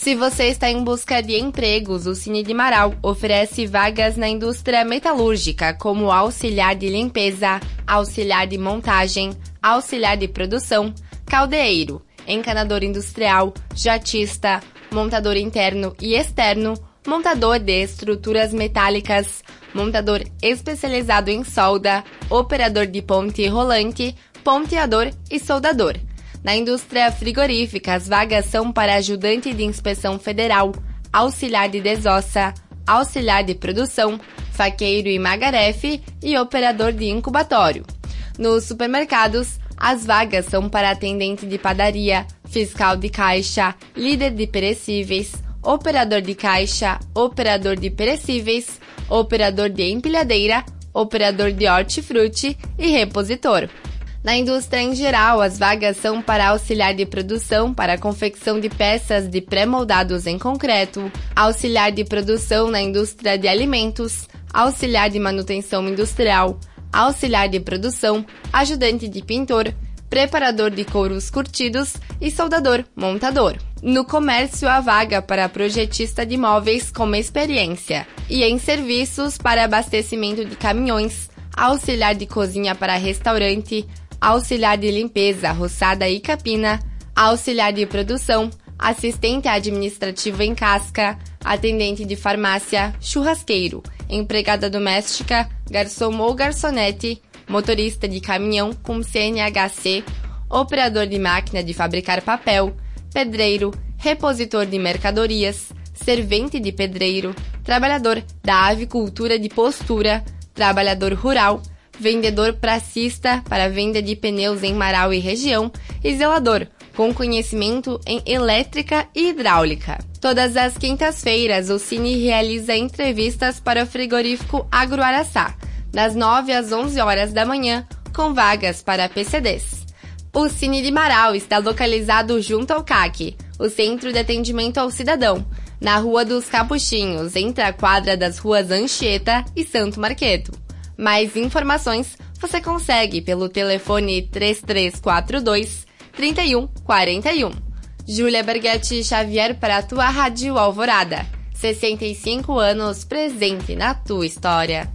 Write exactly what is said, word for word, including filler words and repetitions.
Se você está em busca de empregos, o Cine de Marau oferece vagas na indústria metalúrgica, como auxiliar de limpeza, auxiliar de montagem, auxiliar de produção, caldeeiro, encanador industrial, jatista, montador interno e externo, montador de estruturas metálicas, montador especializado em solda, operador de ponte rolante, ponteador e soldador. Na indústria frigorífica, as vagas são para ajudante de inspeção federal, auxiliar de desossa, auxiliar de produção, faqueiro e magarefe e operador de incubatório. Nos supermercados, as vagas são para atendente de padaria, fiscal de caixa, líder de perecíveis, operador de caixa, operador de perecíveis, operador de empilhadeira, operador de hortifruti e repositor. Na indústria em geral, as vagas são para auxiliar de produção para a confecção de peças de pré-moldados em concreto, auxiliar de produção na indústria de alimentos, auxiliar de manutenção industrial, auxiliar de produção, ajudante de pintor, preparador de couros curtidos e soldador montador. No comércio, a vaga para projetista de móveis com experiência e em serviços para abastecimento de caminhões, auxiliar de cozinha para restaurante, auxiliar de limpeza, roçada e capina, auxiliar de produção, assistente administrativo em casca, atendente de farmácia, churrasqueiro, empregada doméstica, garçom ou garçonete, motorista de caminhão com C N H C, operador de máquina de fabricar papel, pedreiro, repositor de mercadorias, servente de pedreiro, trabalhador da avicultura de postura, trabalhador rural, vendedor pracista para venda de pneus em Marau e região e zelador, com conhecimento em elétrica e hidráulica. Todas as quintas-feiras, o Cine realiza entrevistas para o frigorífico Agroaraçá, das nove às onze horas da manhã, com vagas para P C Ds. O Cine de Marau está localizado junto ao C A C, o Centro de Atendimento ao Cidadão, na Rua dos Capuchinhos, entre a quadra das ruas Anchieta e Santo Marqueto. Mais informações você consegue pelo telefone três três quatro dois, três um quatro um. Júlia Berghetti Xavier para a tua Rádio Alvorada. sessenta e cinco anos presente na tua história.